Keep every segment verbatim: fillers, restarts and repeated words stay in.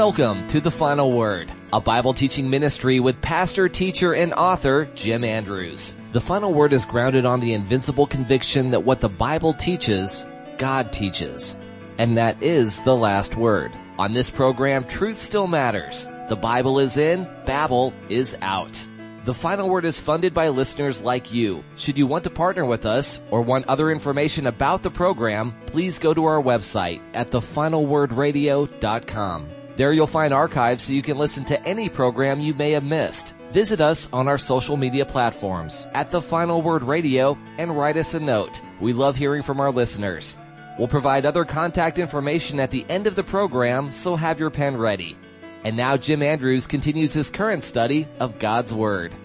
Welcome to The Final Word, a Bible teaching ministry with pastor, teacher, and author Jim Andrews. The Final Word is grounded on the invincible conviction that what the Bible teaches, God teaches. And that is the last word. On this program, truth still matters. The Bible is in, Babel is out. The Final Word is funded by listeners like you. Should you want to partner with us or want other information about the program, please go to our website at the final word radio dot com. There you'll find archives so you can listen to any program you may have missed. Visit us on our social media platforms at The Final Word Radio and write us a note. We love hearing from our listeners. We'll provide other contact information at the end of the program, so have your pen ready. And now Jim Andrews continues his current study of God's Word.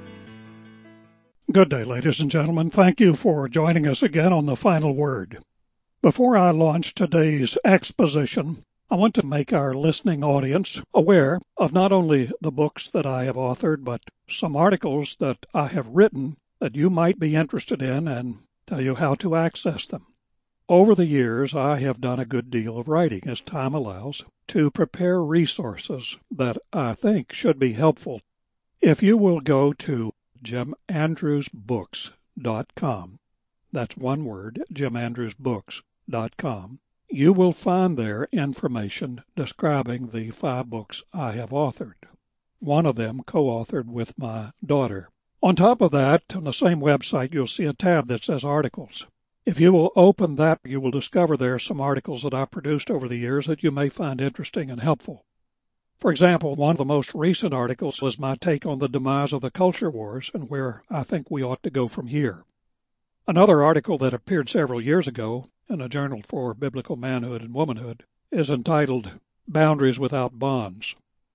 Good day, ladies and gentlemen. Thank you for joining us again on The Final Word. Before I launch today's exposition, I want to make our listening audience aware of not only the books that I have authored, but some articles that I have written that you might be interested in and tell you how to access them. Over the years, I have done a good deal of writing, as time allows, to prepare resources that I think should be helpful. If you will go to jim andrews books dot com, that's one word, jim andrews books dot com, you will find there information describing the five books I have authored, one of them co-authored with my daughter. On top of that, on the same website, you'll see a tab that says Articles. If you will open that, you will discover there are some articles that I've produced over the years that you may find interesting and helpful. For example, one of the most recent articles was my take on the demise of the culture wars and where I think we ought to go from here. Another article that appeared several years ago in a journal for biblical manhood and womanhood is entitled Boundaries Without Bonds.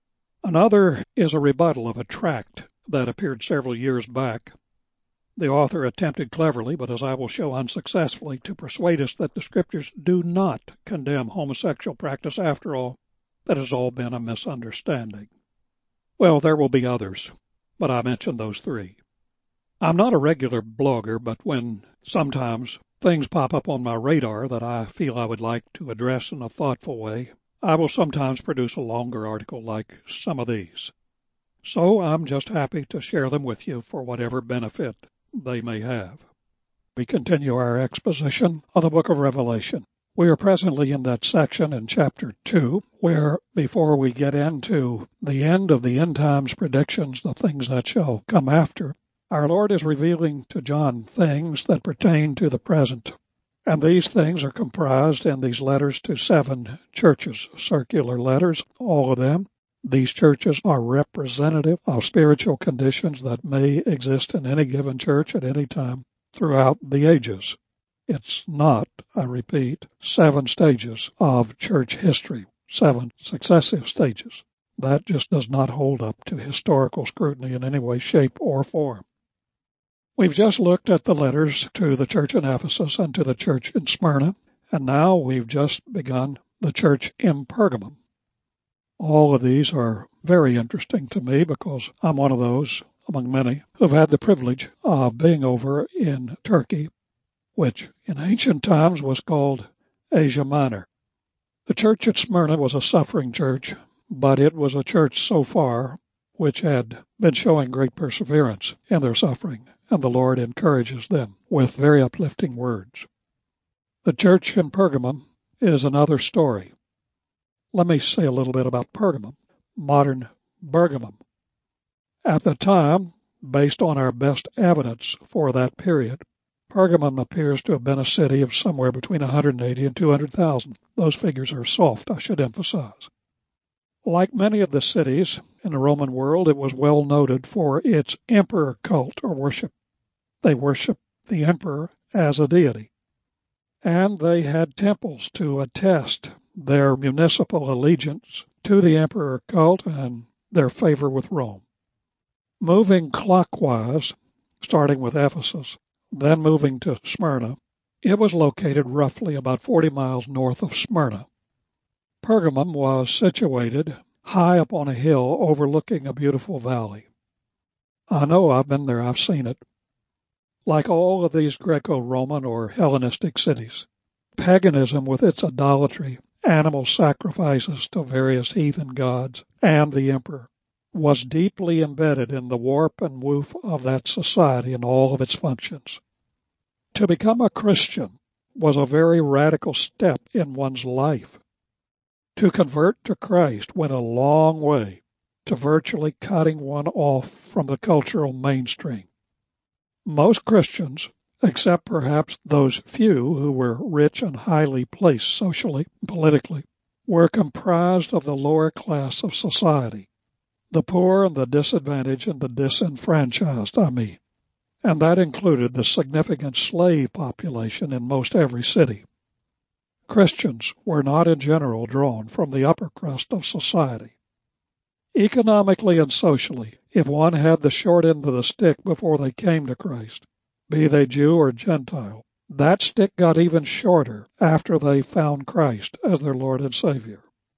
Another is a rebuttal of a tract that appeared several years back. The author attempted cleverly, but as I will show unsuccessfully, to persuade us that the Scriptures do not condemn homosexual practice after all. That has all been a misunderstanding. Well, there will be others, but I mentioned those three. I'm not a regular blogger, but when sometimes things pop up on my radar that I feel I would like to address in a thoughtful way, I will sometimes produce a longer article like some of these. So I'm just happy to share them with you for whatever benefit they may have. We continue our exposition of the book of Revelation. We are presently in that section in chapter two where, before we get into the end of the end times predictions, the things that shall come after, our Lord is revealing to John things that pertain to the present. And these things are comprised in these letters to seven churches, circular letters, all of them. These churches are representative of spiritual conditions that may exist in any given church at any time throughout the ages. It's not, I repeat, seven stages of church history, seven successive stages. That just does not hold up to historical scrutiny in any way, shape, or form. We've just looked at the letters to the church in Ephesus and to the church in Smyrna, and now we've just begun the church in Pergamum. All of these are very interesting to me because I'm one of those, among many, who've had the privilege of being over in Turkey, which in ancient times was called Asia Minor. The church at Smyrna was a suffering church, but it was a church so far which had been showing great perseverance in their suffering, and the Lord encourages them with very uplifting words. The church in Pergamum is another story. Let me say a little bit about Pergamum, modern Bergamum. At the time, based on our best evidence for that period, Pergamum appears to have been a city of somewhere between one hundred eighty and two hundred thousand. Those figures are soft, I should emphasize. Like many of the cities in the Roman world, it was well noted for its emperor cult or worship. They worshiped the emperor as a deity. And they had temples to attest their municipal allegiance to the emperor cult and their favor with Rome. Moving clockwise, starting with Ephesus, then moving to Smyrna, it was located roughly about forty miles north of Smyrna. Pergamum was situated high up on a hill overlooking a beautiful valley. I know, I've been there, I've seen it. Like all of these Greco-Roman or Hellenistic cities, paganism with its idolatry animal sacrifices to various heathen gods, and the emperor, was deeply embedded in the warp and woof of that society and all of its functions. To become a Christian was a very radical step in one's life. To convert to Christ went a long way to virtually cutting one off from the cultural mainstream. Most Christians, except perhaps those few who were rich and highly placed socially and politically, were comprised of the lower class of society, the poor and the disadvantaged and the disenfranchised, I mean, and that included the significant slave population in most every city. Christians were not in general drawn from the upper crust of society. Economically and socially, if one had the short end of the stick before they came to Christ, be they Jew or Gentile, that stick got even shorter after they found Christ as their Lord and Savior.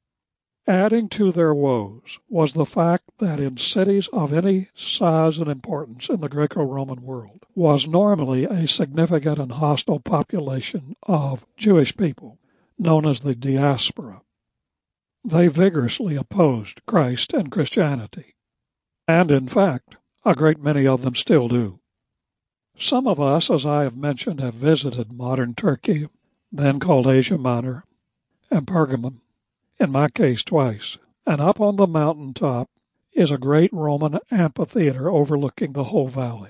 Adding to their woes was the fact that in cities of any size and importance in the Greco-Roman world was normally a significant and hostile population of Jewish people, known as the diaspora. They vigorously opposed Christ and Christianity, and in fact, a great many of them still do. Some of us, as I have mentioned, have visited modern Turkey, then called Asia Minor, and Pergamum, in my case twice, and up on the mountaintop is a great Roman amphitheater overlooking the whole valley.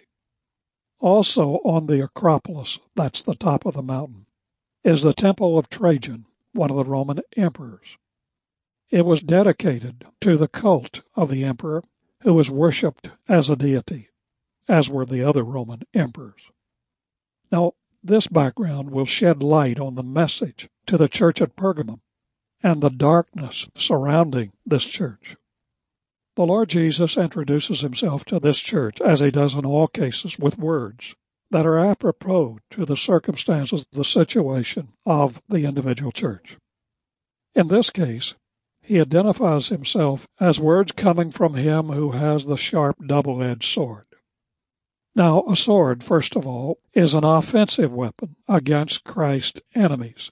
Also on the Acropolis, that's the top of the mountain, is the Temple of Trajan, one of the Roman emperors. It was dedicated to the cult of the emperor, who was worshipped as a deity, as were the other Roman emperors. Now, this background will shed light on the message to the church at Pergamum and the darkness surrounding this church. The Lord Jesus introduces himself to this church, as he does in all cases, with words that are apropos to the circumstances, the situation of the individual church. In this case, he identifies himself as words coming from him who has the sharp double-edged sword. Now, a sword, first of all, is an offensive weapon against Christ's enemies.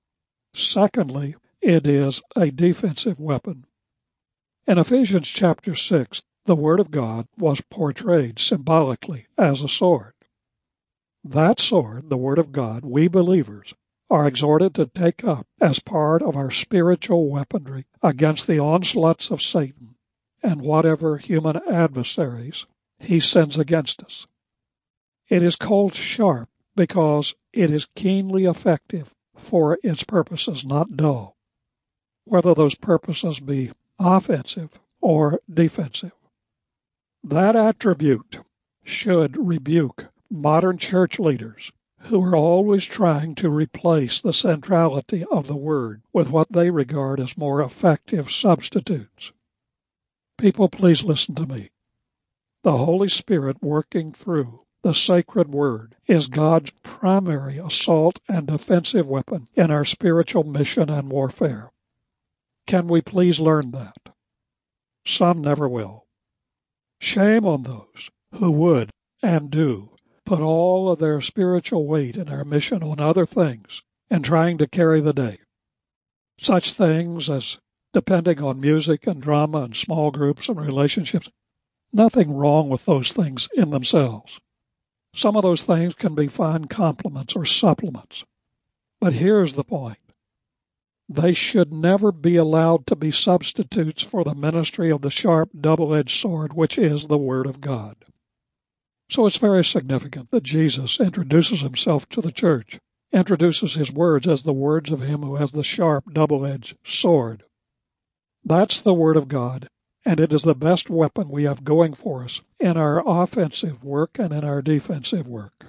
Secondly, it is a defensive weapon. In Ephesians chapter six, the Word of God was portrayed symbolically as a sword. That sword, the Word of God, we believers are exhorted to take up as part of our spiritual weaponry against the onslaughts of Satan and whatever human adversaries he sends against us. It is called sharp because it is keenly effective for its purposes, not dull, whether those purposes be offensive or defensive. That attribute should rebuke modern church leaders who are always trying to replace the centrality of the Word with what they regard as more effective substitutes. People, please listen to me. The Holy Spirit working through the sacred Word is God's primary assault and defensive weapon in our spiritual mission and warfare. Can we please learn that? Some never will. Shame on those who would and do put all of their spiritual weight in our mission on other things and trying to carry the day. Such things as depending on music and drama and small groups and relationships. Nothing wrong with those things in themselves. Some of those things can be fine complements or supplements. But here's the point. They should never be allowed to be substitutes for the ministry of the sharp, double-edged sword, which is the Word of God. So it's very significant that Jesus introduces himself to the church, introduces his words as the words of him who has the sharp, double-edged sword. That's the Word of God, and it is the best weapon we have going for us in our offensive work and in our defensive work.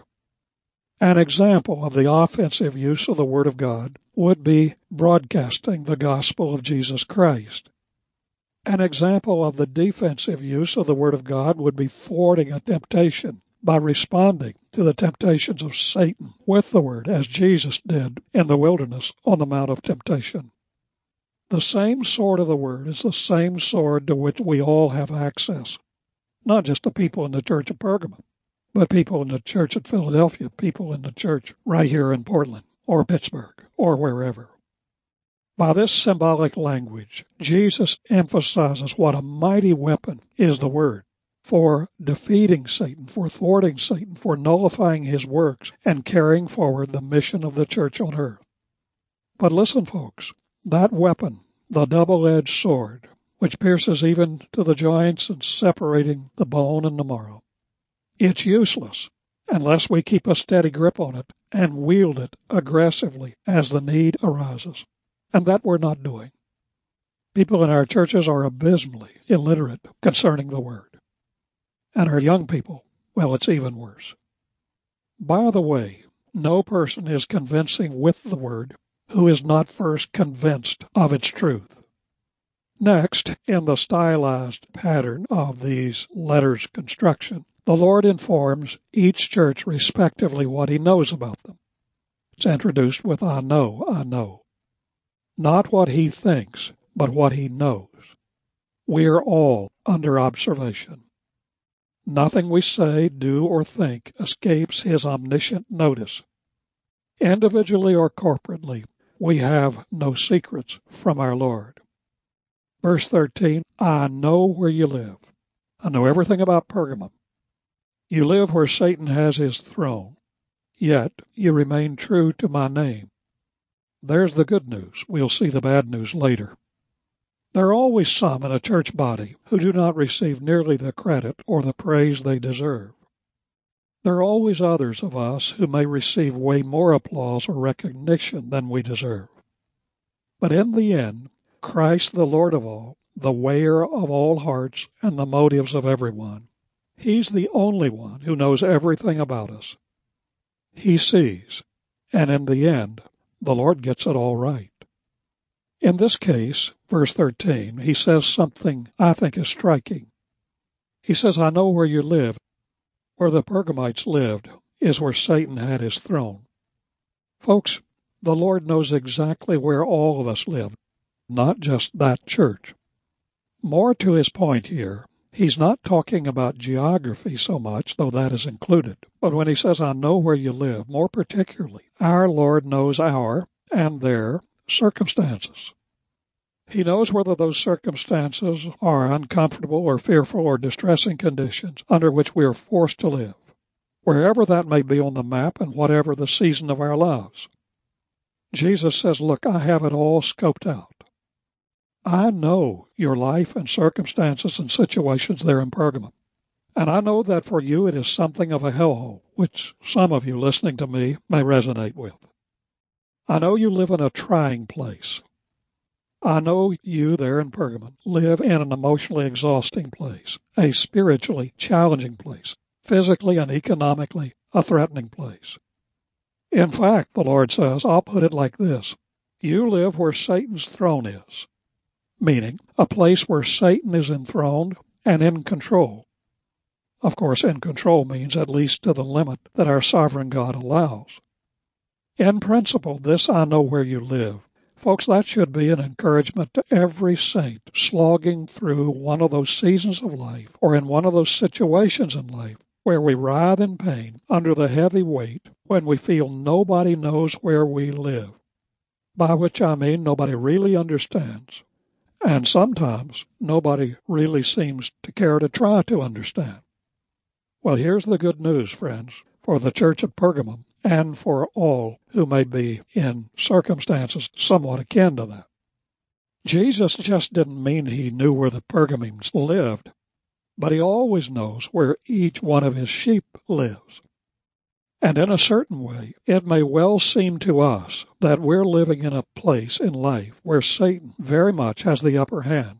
An example of the offensive use of the Word of God would be broadcasting the gospel of Jesus Christ. An example of the defensive use of the Word of God would be thwarting a temptation by responding to the temptations of Satan with the Word, as Jesus did in the wilderness on the Mount of Temptation. The same sword of the Word is the same sword to which we all have access, not just the people in the church of Pergamum, but people in the church at Philadelphia, people in the church right here in Portland or Pittsburgh or wherever. By this symbolic language, Jesus emphasizes what a mighty weapon is the Word for defeating Satan, for thwarting Satan, for nullifying his works, and carrying forward the mission of the church on earth. But listen, folks, that weapon, the double-edged sword, which pierces even to the joints and separating the bone and the marrow, it's useless unless we keep a steady grip on it and wield it aggressively as the need arises. And that we're not doing. People in our churches are abysmally illiterate concerning the Word. And our young people, well, it's even worse. By the way, no person is convincing with the Word who is not first convinced of its truth. Next, in the stylized pattern of these letters' construction, the Lord informs each church respectively what He knows about them. It's introduced with, I know, I know. Not what He thinks, but what He knows. We are all under observation. Nothing we say, do, or think escapes His omniscient notice. Individually or corporately, we have no secrets from our Lord. Verse thirteen, I know where you live. I know everything about Pergamum. You live where Satan has his throne, yet you remain true to my name. There's the good news. We'll see the bad news later. There are always some in a church body who do not receive nearly the credit or the praise they deserve. There are always others of us who may receive way more applause or recognition than we deserve. But in the end, Christ, the Lord of all, the weigher of all hearts and the motives of everyone, He's the only one who knows everything about us. He sees, and in the end, the Lord gets it all right. In this case, verse thirteen, He says something I think is striking. He says, I know where you live. Where the Pergamites lived is where Satan had his throne. Folks, the Lord knows exactly where all of us live, not just that church. More to His point here, He's not talking about geography so much, though that is included. But when He says, I know where you live, more particularly, our Lord knows our and their circumstances. He knows whether those circumstances are uncomfortable or fearful or distressing conditions under which we are forced to live, wherever that may be on the map and whatever the season of our lives. Jesus says, look, I have it all scoped out. I know your life and circumstances and situations there in Pergamum. And I know that for you it is something of a hellhole, which some of you listening to me may resonate with. I know you live in a trying place. I know you there in Pergamum live in an emotionally exhausting place, a spiritually challenging place, physically and economically a threatening place. In fact, the Lord says, I'll put it like this. You live where Satan's throne is, meaning a place where Satan is enthroned and in control. Of course, in control means at least to the limit that our sovereign God allows. In principle, this I know where you live. Folks, that should be an encouragement to every saint slogging through one of those seasons of life or in one of those situations in life where we writhe in pain under the heavy weight when we feel nobody knows where we live, by which I mean nobody really understands, and sometimes nobody really seems to care to try to understand. Well, here's the good news, friends, for the church at Pergamum and for all who may be in circumstances somewhat akin to that. Jesus just didn't mean He knew where the Pergamums lived, but He always knows where each one of His sheep lives. And in a certain way, it may well seem to us that we're living in a place in life where Satan very much has the upper hand.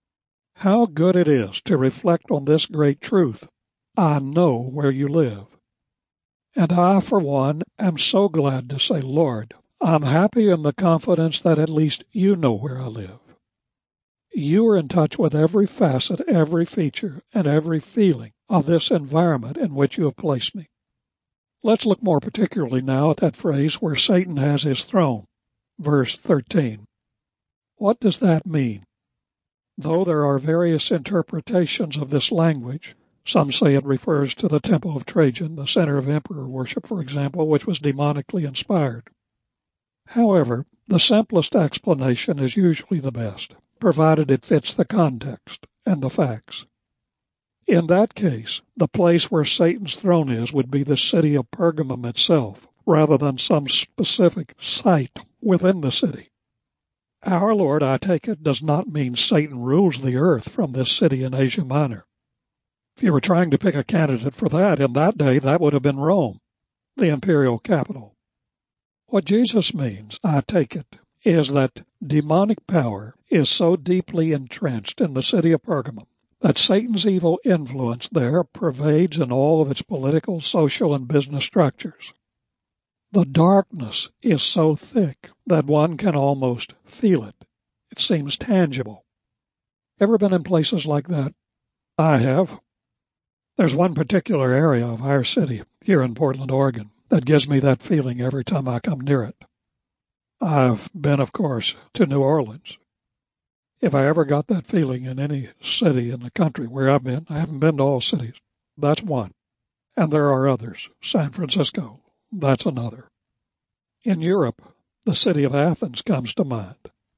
How good it is to reflect on this great truth. I know where you live. And I, for one, am so glad to say, Lord, I'm happy in the confidence that at least you know where I live. You are in touch with every facet, every feature, and every feeling of this environment in which you have placed me. Let's look more particularly now at that phrase where Satan has his throne, verse thirteen. What does that mean? Though there are various interpretations of this language, some say it refers to the Temple of Trajan, the center of emperor worship, for example, which was demonically inspired. However, the simplest explanation is usually the best, provided it fits the context and the facts. In that case, the place where Satan's throne is would be the city of Pergamum itself, rather than some specific site within the city. Our Lord, I take it, does not mean Satan rules the earth from this city in Asia Minor. If you were trying to pick a candidate for that in that day, that would have been Rome, the imperial capital. What Jesus means, I take it, is that demonic power is so deeply entrenched in the city of Pergamum that Satan's evil influence there pervades in all of its political, social, and business structures. The darkness is so thick that one can almost feel it. It seems tangible. Ever been in places like that? I have. There's one particular area of our city here in Portland, Oregon, that gives me that feeling every time I come near it. I've been, of course, to New Orleans. If I ever got that feeling in any city in the country where I've been, I haven't been to all cities. That's one. And there are others. San Francisco, that's another. In Europe, the city of Athens comes to mind.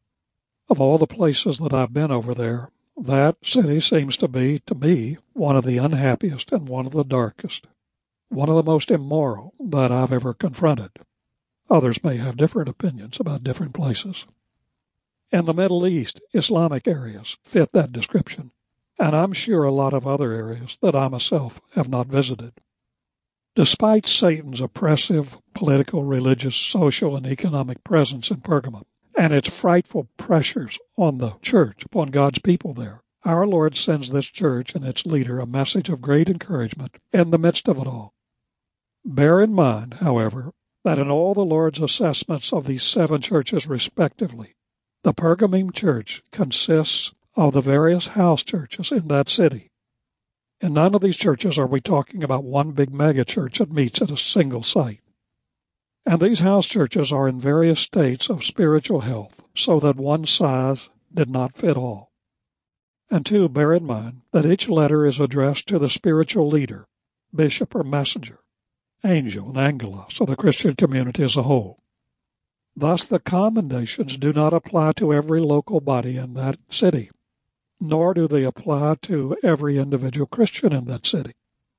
Of all the places that I've been over there, that city seems to be, to me, one of the unhappiest and one of the darkest, one of the most immoral that I've ever confronted. Others may have different opinions about different places. In the Middle East, Islamic areas fit that description, and I'm sure a lot of other areas that I myself have not visited. Despite Satan's oppressive political, religious, social, and economic presence in Pergamum, and its frightful pressures on the church, upon God's people there, our Lord sends this church and its leader a message of great encouragement in the midst of it all. Bear in mind, however, that in all the Lord's assessments of these seven churches respectively, the Pergamum church consists of the various house churches in that city. In none of these churches are we talking about one big mega church that meets at a single site. And these house churches are in various states of spiritual health, so that one size did not fit all. And two, bear in mind that each letter is addressed to the spiritual leader, bishop or messenger, angel and angelos of the Christian community as a whole. Thus, the commendations do not apply to every local body in that city, nor do they apply to every individual Christian in that city,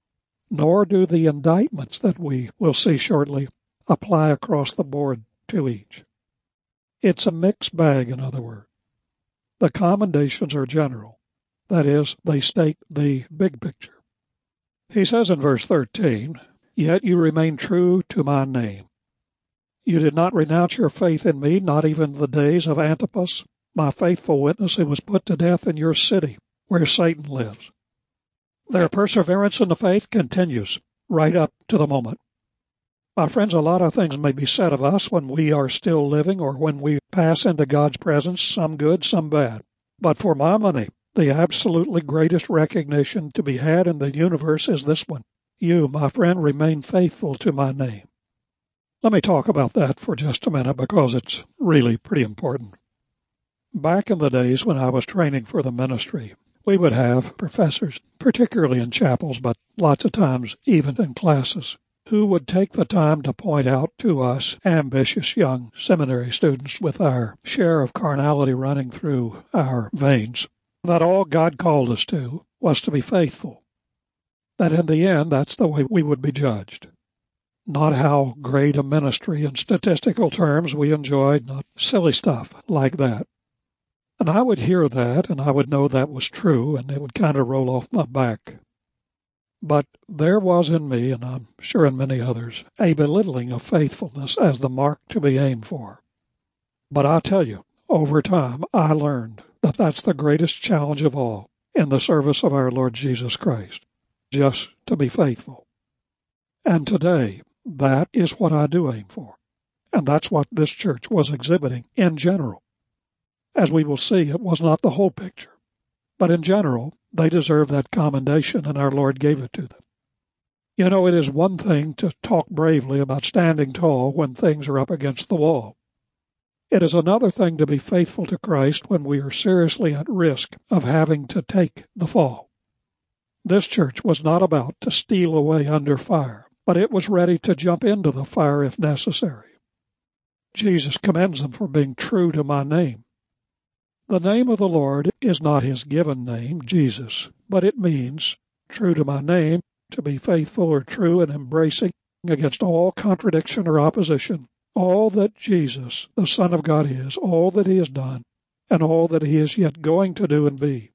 nor do the indictments that we will see shortly apply across the board to each. It's a mixed bag, in other words. The commendations are general. That is, they state the big picture. He says in verse thirteen, "Yet you remain true to my name. You did not renounce your faith in me, not even the days of Antipas, my faithful witness, who was put to death in your city, where Satan lives." Their perseverance in the faith continues right up to the moment. My friends, a lot of things may be said of us when we are still living or when we pass into God's presence, some good, some bad. But for my money, the absolutely greatest recognition to be had in the universe is this one. You, my friend, remain faithful to my name. Let me talk about that for just a minute because it's really pretty important. Back in the days when I was training for the ministry, we would have professors, particularly in chapels, but lots of times even in classes, who would take the time to point out to us ambitious young seminary students with our share of carnality running through our veins that all God called us to was to be faithful. That in the end, that's the way we would be judged. Not how great a ministry in statistical terms we enjoyed, not silly stuff like that. And I would hear that, and I would know that was true, and it would kind of roll off my back. But there was in me, and I'm sure in many others, a belittling of faithfulness as the mark to be aimed for. But I tell you, over time, I learned that that's the greatest challenge of all in the service of our Lord Jesus Christ, just to be faithful. And today, that is what I do aim for. And that's what this church was exhibiting in general. As we will see, it was not the whole picture. But in general, they deserve that commendation, and our Lord gave it to them. You know, it is one thing to talk bravely about standing tall when things are up against the wall. It is another thing to be faithful to Christ when we are seriously at risk of having to take the fall. This church was not about to steal away under fire, but it was ready to jump into the fire if necessary. Jesus commends them for being true to my name. The name of the Lord is not his given name, Jesus, but it means, true to my name, to be faithful or true and embracing against all contradiction or opposition, all that Jesus, the Son of God, is, all that he has done, and all that he is yet going to do and be.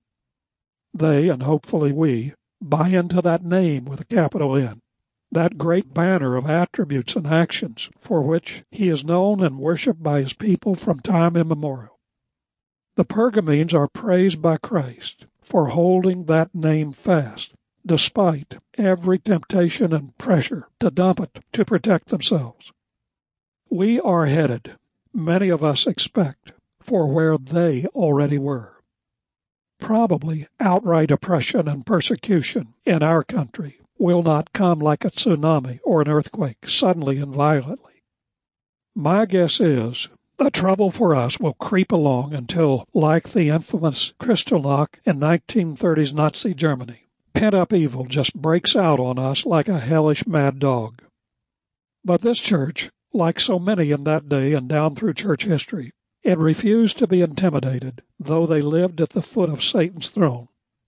They, and hopefully we, buy into that name with a capital N, that great banner of attributes and actions for which he is known and worshipped by his people from time immemorial. The Pergamenes are praised by Christ for holding that name fast, despite every temptation and pressure to dump it to protect themselves. We are headed, many of us expect, for where they already were. Probably outright oppression and persecution in our country will not come like a tsunami or an earthquake, suddenly and violently. My guess is the trouble for us will creep along until, like the infamous Kristallnacht in nineteen thirties Nazi Germany, pent-up evil just breaks out on us like a hellish mad dog. But this church, like so many in that day and down through church history, it refused to be intimidated, though they lived at the foot of Satan's throne.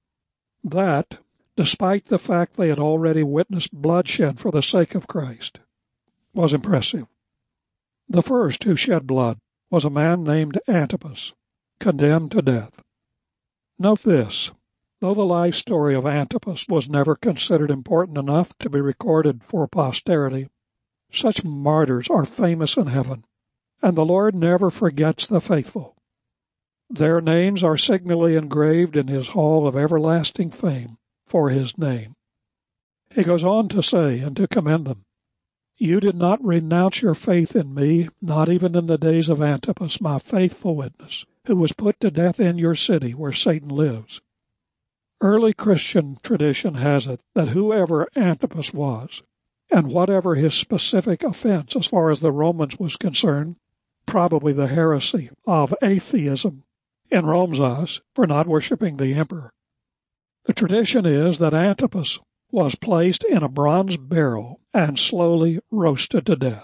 That, despite the fact they had already witnessed bloodshed for the sake of Christ, was impressive. The first who shed blood was a man named Antipas, condemned to death. Note this, though the life story of Antipas was never considered important enough to be recorded for posterity, such martyrs are famous in heaven, and the Lord never forgets the faithful. Their names are signally engraved in his hall of everlasting fame for his name. He goes on to say and to commend them, "You did not renounce your faith in me, not even in the days of Antipas, my faithful witness, who was put to death in your city where Satan lives." Early Christian tradition has it that whoever Antipas was, and whatever his specific offense as far as the Romans was concerned, probably the heresy of atheism in Rome's eyes for not worshiping the emperor. The tradition is that Antipas was placed in a bronze barrel and slowly roasted to death.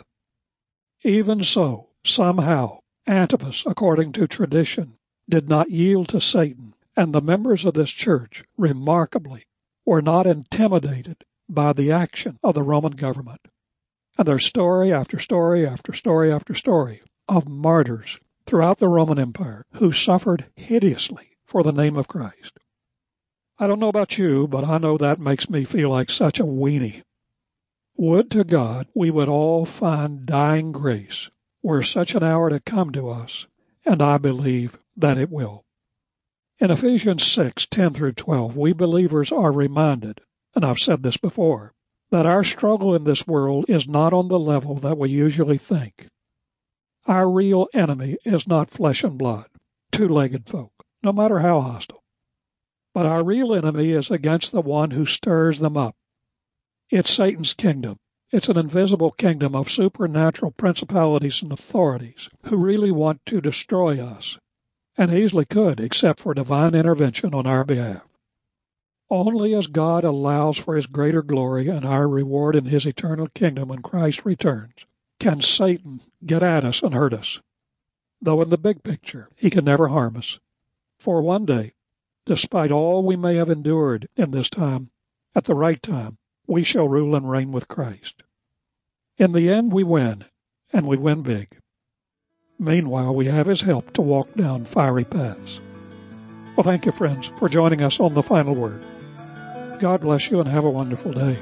Even so, somehow, Antipas, according to tradition, did not yield to Satan, and the members of this church, remarkably, were not intimidated by the action of the Roman government. And there's story after story after story after story of martyrs throughout the Roman Empire who suffered hideously for the name of Christ. I don't know about you, but I know that makes me feel like such a weenie. Would to God we would all find dying grace were such an hour to come to us, and I believe that it will. In Ephesians six, ten through twelve, we believers are reminded, and I've said this before, that our struggle in this world is not on the level that we usually think. Our real enemy is not flesh and blood, two-legged folk, no matter how hostile. But our real enemy is against the one who stirs them up. It's Satan's kingdom. It's an invisible kingdom of supernatural principalities and authorities who really want to destroy us, and easily could, except for divine intervention on our behalf. Only as God allows for his greater glory and our reward in his eternal kingdom when Christ returns, can Satan get at us and hurt us. Though in the big picture, he can never harm us. For one day, despite all we may have endured in this time, at the right time, we shall rule and reign with Christ. In the end, we win, and we win big. Meanwhile, we have his help to walk down fiery paths. Well, thank you, friends, for joining us on The Final Word. God bless you and have a wonderful day.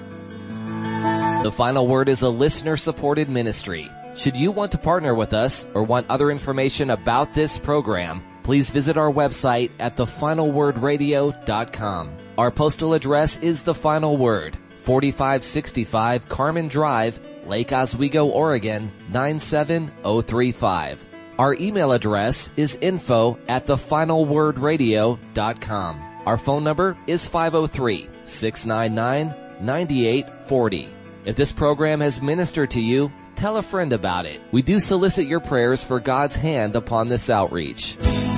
The Final Word is a listener-supported ministry. Should you want to partner with us or want other information about this program, please visit our website at the final word radio dot com. Our postal address is The Final Word, forty-five sixty-five Carmen Drive, Lake Oswego, Oregon, nine seven oh three five. Our email address is info at the final word radio dot com. Our phone number is five oh three, six nine nine, nine eight four oh. If this program has ministered to you, tell a friend about it. We do solicit your prayers for God's hand upon this outreach.